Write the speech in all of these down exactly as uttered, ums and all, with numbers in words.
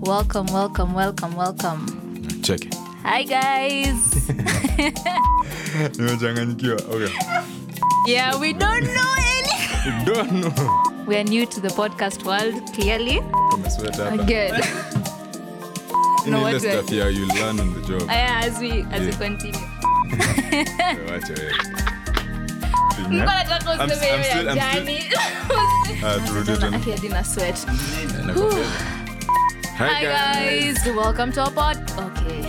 Welcome, welcome, welcome, welcome. Check it. Hi guys. Nimechanganyikiwa. Okay. Yeah, we don't know any. We don't know. We are new to the podcast world, clearly. Tumesweat hapa. Good. No, what what we- stuff here you learn on the job. Yeah, as we as we Yeah. continue. Wacha wewe. Niko nataka I'm- useme I'm still- ya I'm jani. Ah, turudi tena. Okay, I didn't sweat. Nakupenda. Hi, Hi guys, welcome to our pod. Okay.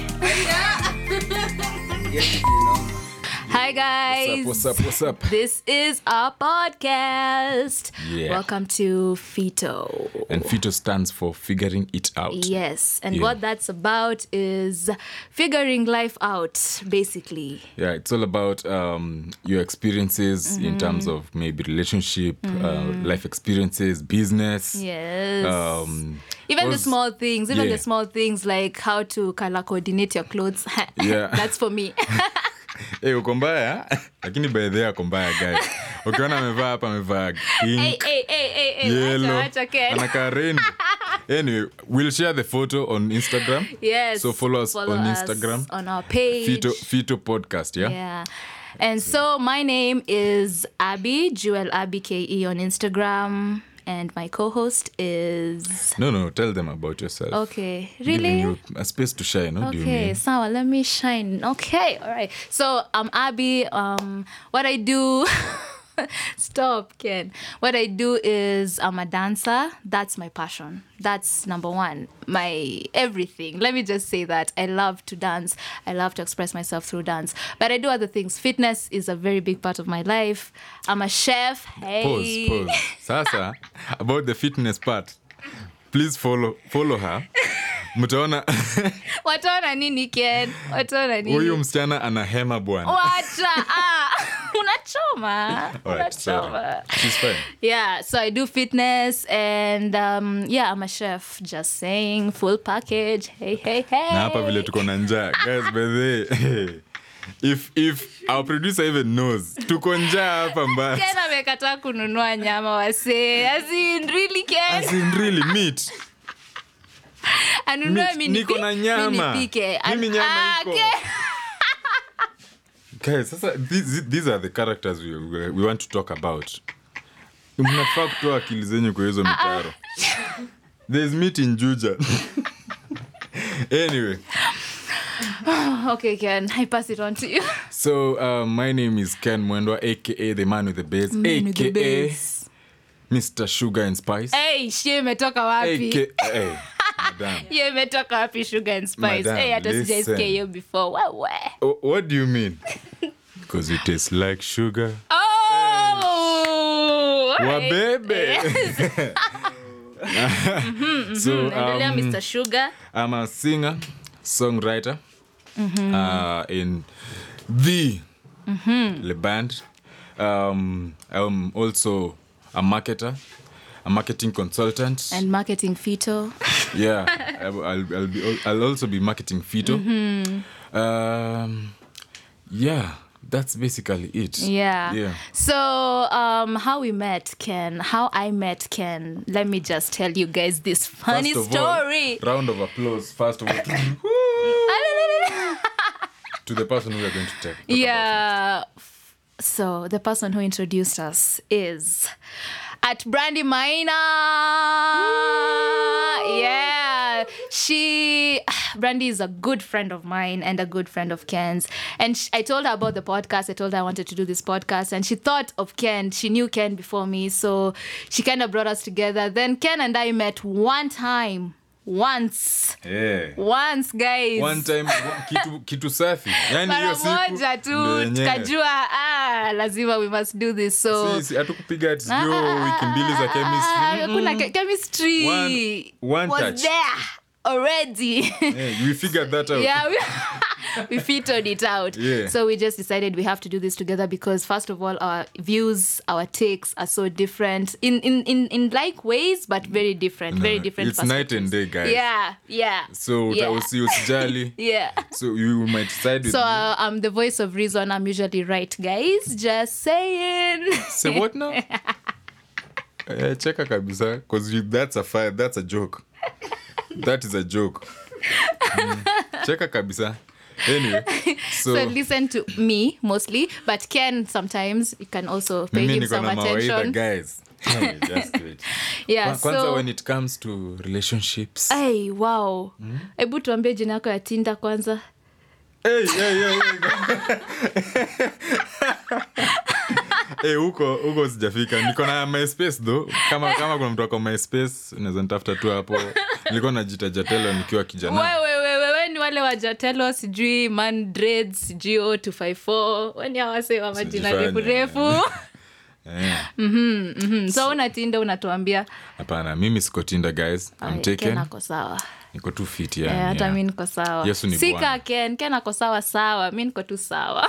Hi guys. What's up, what's up, what's up? This is our podcast. Yeah. Welcome to Fito. And FITO stands for figuring it out. Yes, and Yeah. what that's about is figuring life out, basically. Yeah, it's all about um, your experiences Mm-hmm. in terms of maybe relationship, uh, life experiences, business. Yes. Um, even the was- small things, even yeah. the small things like how to color coordinate your clothes. Yeah. That's for me. Hey, uko mbaya lakini by the way uko mbaya guys. Ukiona amevaa hapa amevaa hey, pink, hey, hey, hey, hey. yellow, Wacha, wacha, Ken. anakaa rainbow. Anyway, we'll share the photo on Instagram. Yes. So follow us follow on us Instagram. on our page. Fito Fito podcast, yeah? Yeah. And so my name is Abby, Jewel Abby K E on Instagram. And my co-host is... No, no, tell them about yourself. Okay. Giving Really? you a space to shine, what do you Okay, mean? so let me shine. Okay, all right. So I'm Abby. Um, what I do... Stop, Ken. What I do is I'm a dancer. That's my passion. That's number one. My everything. Let me just say that. I love to dance. I love to express myself through dance. But I do other things. Fitness is a very big part of my life. I'm a chef. Hey. Pause, pause. Sasa, about the fitness part, please follow follow her. Mtaona Wataona nini, Ken? Wataona nini? huyu msichana ana hema bwana. Wacha. Ah, unachoma. Alright, sorry. Unachoma. She's fine. Yeah, so I do fitness and um, yeah, I'm a chef. Just saying, full package. Hey, hey, hey. Na hapa vile tuko na njaa. Guys, by the way, if if our producer even knows, tuko njaa hapa mbaya. Ken amekataa kununua nyama wase. As in, really, Ken? As in really meat. Anunue meat. mini Niko na nyama. Mini pike. Mimi nyama ah, iko. Ken. Guys, sasa these, these are the characters we, we, we want to talk about. Mnafaa kutoa akili zenyu kwa hizo mitaro. There's meat in Juja. Anyway, Okay, Ken, I pass it on to you. so uh, my name is Ken Mwendwa, aka the man with the bass, Man with the aka bass. Mister Sugar and Spice, Hey, shie imetoka wapi? aka hey, madam. Hiyo imetoka wapi, Sugar and Spice? Madam, Hey, hata listen. sijaisikia hiyo before. Wewe. Oh, what do you mean? Because it tastes like sugar. Oh! Wabebe. So Endelea, um, Mister Sugar. I'm a singer, songwriter, uh, in the Le Band. Um, I'm also a marketer, a marketing consultant. And marketing Fito. Yeah, I, will- I'll, I'll be. I'll also be marketing Fito. Um, yeah, that's basically it. Yeah. Yeah. So, um, how we met Ken, how I met Ken, let me just tell you guys this funny First of all, story. round of applause. First of all, to the person we are going to take. talk Yeah. So, the person who introduced us is at Brandy Minor. Yeah. She, Brandy is a good friend of mine and a good friend of Ken's. And sh- I told her about the podcast. I told her I wanted to do this podcast. And she thought of Ken. She knew Ken before me. So she kind of brought us together. Then Ken and I met one time. Once. about. Yeah. Once, guys. One time kitu, kitu safi. Yani Mara hiyo siku moja tu ndio yenyewe. tukajua ah, lazima we must do this. So Si, si, hatukupiga ati Ah, sijui ah, wiki mbili za ah, ah, chemistry. hakuna ke- chemistry One- one was touch. there already. Hey, we figured that out. Yeah, we, we fitted it out. Yeah. So we just decided we have to do this together because first of all, our views, our takes are so different in in in, in like ways, but very different, very No, different. it's night and day, guys. Yeah, yeah. So yeah. that was usijali. Yeah. So you might side with So me. uh, I'm the voice of reason. I'm usually right, guys. Just saying. Say what now? Eh, cheka kabisa, because that's a fire, that's a joke. That is a joke. Mm. Cheka kabisa. Anyway, so, so listen to me mostly, but Ken sometimes you can also pay him some attention. Guys. Hey, just wait. Yeah, Kwanza so when it comes to relationships. Hey, wow. Hebu mm? tuambie jina yako ya Tinder kwanza. Hey, hey, hey, hey. Eh, huko huko sijafika. Niko na MySpace though. Kama kama kuna mtu ako MySpace, unaweza nitafuta tu hapo. Nilikuwa najita Jatelo nikiwa kijana. Wewe wewe wewe ni wale wa Jatelo sijui Man Dreads sijui O two five four. Wani hawase wa majina refu refu. Yeah. Mhm mhm. So una Tinder unatuambia? Hapana, mimi siko Tinder guys. I'm taken. Ken ako sawa. Niko tu fit yani. Yeah, hata mimi niko sawa. Yesu ni Sika Bwana. Ken, Ken ako sawa sawa. Mimi niko tu sawa.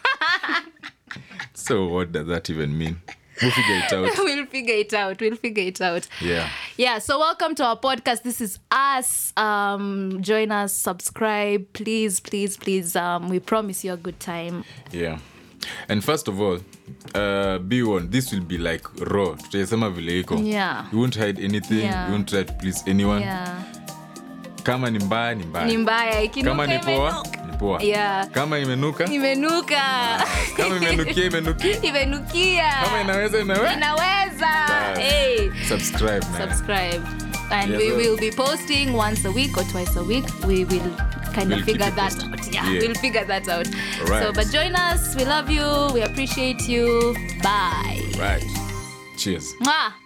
So what does that even mean? We'll figure it out. We'll figure it out. We'll figure it out. Yeah. Yeah. So welcome to our podcast. This is us. Um, join us. Subscribe, please, please, please. Um, we promise you a good time. Yeah. And first of all, uh, be warned. This will be like raw. Tutasema vile iko. Yeah. You won't hide anything. Yeah. You won't try to please anyone. Yeah. Kama ni mbaya ni mbaya. Ni mbaya. Ikinuka kama ni poa ni poa. Yeah. Kama imenuka imenuka. Yes. Kama imenukia imenukia. Imenukia. Kama inaweza inaweza. Inaweza. Yes. Hey. Subscribe man. Subscribe. And yes, we sir. will be posting once a week or twice a week. We will kind we'll of figure that posting. out. Yeah, yeah, we'll figure that out. Right. So, but join us. We love you. We appreciate you. Bye. Right. Cheers. Mwah.